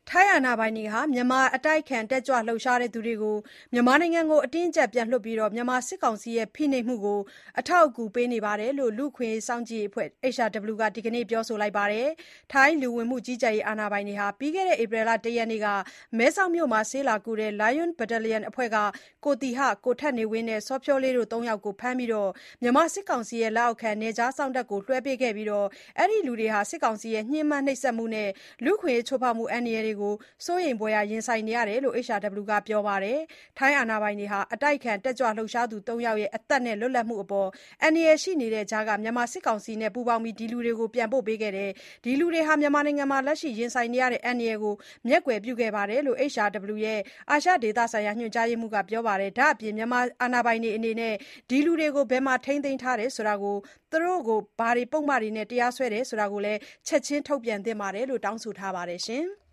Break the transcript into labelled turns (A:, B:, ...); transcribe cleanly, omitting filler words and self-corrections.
A: ထိုင်းအာဏာပိုင်တွေဟာမြန်မာအတိုက်အခံတက်ကြွလှုပ်ရှားသူတွေကိုမြန်မာနိုင်ငံကိုအတင်းအကျပ်ပြန်လွှတ်ပြီးမြန်မာစစ်ကောင်စီရဲ့ဖိနှိပ်မှုကိုအထောက်အကူပေးနေတယ်လို့လူ့အခွင့်အရေးစောင့်ကြည့်ရေးအဖွဲ့ HRW ကဒီကနေ့ပြောဆိုလိုက်ပါတယ်။ ထိုင်းလူဝင်မှုကြီးကြပ်ရေးအာဏာပိုင်တွေဟာပြီးခဲ့တဲ့ဧပြီလ ၁ ရက်နေ့ကမဲဆောက်မြို့မှာဆေးလာကုတဲ့ Lion Battalion အဖွဲ့ကကိုသီဟ၊ ကိုထက်နေဝင်းနဲ့ စောဖြိုးလေးတို့ ၃ ယောက်ကိုဖမ်းပြီးမြန်မာစစ်ကောင်စီလက်အောက်ခံနယ်ခြားစောင့်တပ်ကိုလွှဲပေးခဲ့ပြီးအဲဒီလူတွေဟာစစ်ကောင်စီရဲ့ညှဉ်းပန်းနှိပ်စက်မှုနဲ့လူ့အခွင့်အရေးချိုးဖောက်မှုအန္တရာယ်တွေကိုစိုးရိမ်ဖွယ်ရင်ဆိုင်နေရတယ်လို့ HRW ကပြောပါတယ်။ ထိုင်းအာဏာပိုင်တွေဟာအတိုက်အခံတက်ကြွလှုပ်ရှားသူ ၃ ယောက်ရဲ့အသက်နဲ့လွတ်လပ်မှုအပေါ်အန္တရာယ်ရှိနေတဲ့ကြားကမြန်မာစစ်ကောင်စီနဲ့ပူးပေါင်းပြီးဒီလူတွေကိုပြန်ပို့ပေးခဲ့တယ်။ ဒီလူတွေဟာမြန်မာနိုင်ငံမှာလက်ရှိရင်ဆိုင်နေရတဲ့အန္တရာယ်ကိုမျက်ကွယ်ပြုခဲ့တယ်လို့ HRW ရဲ့အာရှဒေသဆိုင်ရာညွှန်ကြားရေးမှူးကပြောပါတယ်။ ဒါ့အပြင်မြန်မာအာဏာပိုင်တွေအနေနဲ့ဒီလူတွေကိုဘယ်မှာထိန်းသိမ်းထားတယ်ဆိုတာသူတို့ကိုဘာပုဒ်မတွေနဲ့တရားစွဲတယ်ဆိုတာချက်ချင်းထုတ်ပြန်သင့်တယ်လို့တောင်းဆိုထားပါတယ်။